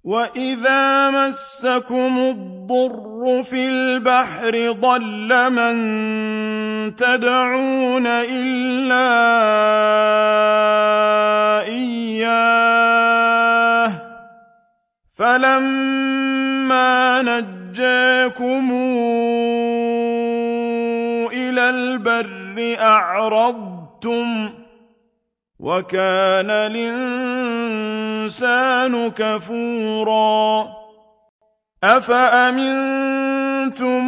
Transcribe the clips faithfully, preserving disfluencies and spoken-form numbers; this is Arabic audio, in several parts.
وَإِذَا مَسَّكُمُ الضُّرُّ فِي الْبَحْرِ ضَلَّ مَن تَدْعُونَ إِلَّا إِيَّاهُ ۖ فَلَمَّا نَجَّاكُمْ إِلَى الْبَرِّ أَعْرَضْتُمْ ۚ وَكَانَ الْإِنسَانُ كَفُورًا أَفَأَمِنتُمْ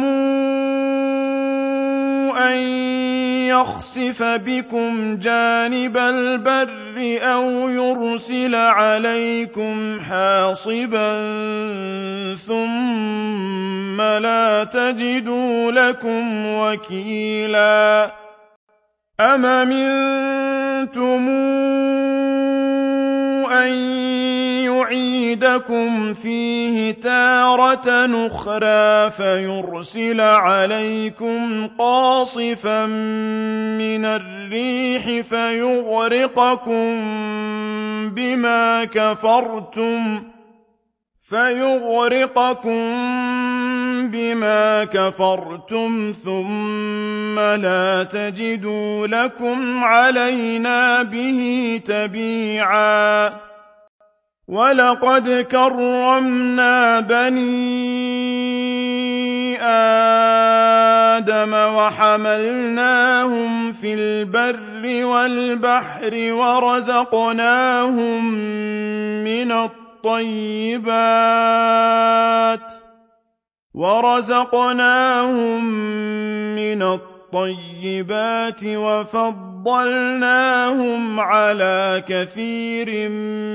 أَن يَخْسِفَ بِكُمْ جَانِبَ الْبَرِّ أَوْ يُرْسِلَ عَلَيْكُمْ حَاصِبًا ثُمَّ لَا تَجِدُوا لَكُمْ وَكِيلًا أَمْ أَمِنتُمْ أَن يُعِيدَكُمْ فِيهِ تَارَةً أُخْرَىٰ فَيُرْسِلَ عَلَيْكُمْ قَاصِفًا مِّنَ الرِّيحِ فَيُغْرِقَكُم بِمَا كَفَرْتُمْ فَيُغْرِقَكُم بِمَا كَفَرْتُمْ ثُمَّ لَا تَجِدُوا لَكُمْ عَلَيْنَا بِهِ تَبِيعًا وَلَقَدْ كَرَّمْنَا بَنِي آدَمَ وَحَمَلْنَاهُمْ فِي الْبَرِّ وَالْبَحْرِ وَرَزَقْنَاهُم مِّنَ الطَّيِّبَاتِ وَرَزَقْنَاهُم مِّنَ الطَّيِّبَاتِ وَفَضَّلْنَاهُمْ عَلَىٰ كَثِيرٍ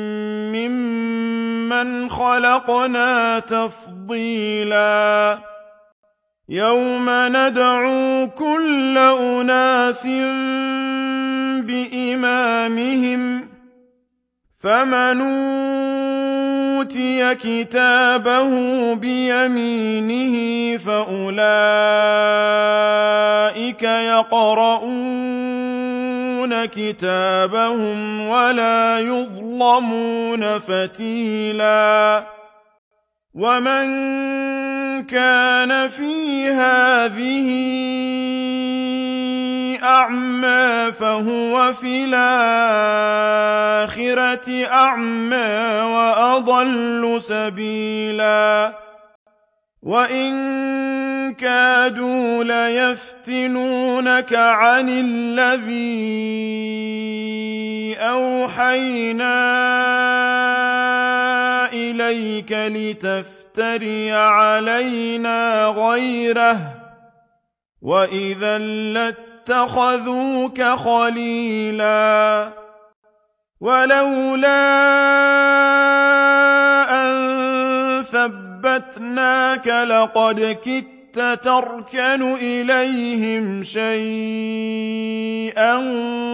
مِّمَّنْ خَلَقْنَا تَفْضِيلًا يَوْمَ نَدْعُو كُلَّ أُنَاسٍ بِإِمَامِهِمْ فَمَنْ أُوتِيَ كِتَابَهُ بِيَمِينِهِ فَأُولَٰئِكَ يَقْرَءُونَ كِتَابَهُمْ وَلَا يُظْلَمُونَ فَتِيلًا وَمَن كَانَ فِي هَٰذِهِ أَعْمَىٰ فَهُوَ فِي الْآخِرَةِ أَعْمَىٰ وَأَضَلُّ سَبِيلًا وَإِن كَادُوا لَيَفْتِنُونَكَ عَنِ الَّذِي أَوْحَيْنَا إِلَيْكَ لِتَفْتَرِيَ عَلَيْنَا غَيْرَهُ وَإِذًا لَّاتَّخَذُوكَ خَلِيلًا وَلَوْلَا أَن ثَبَّتْنَاكَ لَقَدْ كِدتَّ تَرْكَنُ إِلَيْهِمْ شَيْئًا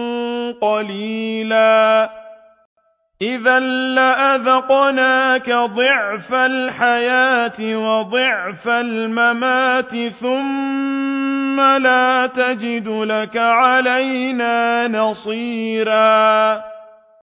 قَلِيلًا إِذًا لَّأَذَقْنَاكَ ضِعْفَ الْحَيَاةِ وَضِعْفَ الْمَمَاتِ ثُمَّ لَا تَجِدُ لَكَ عَلَيْنَا نَصِيرًا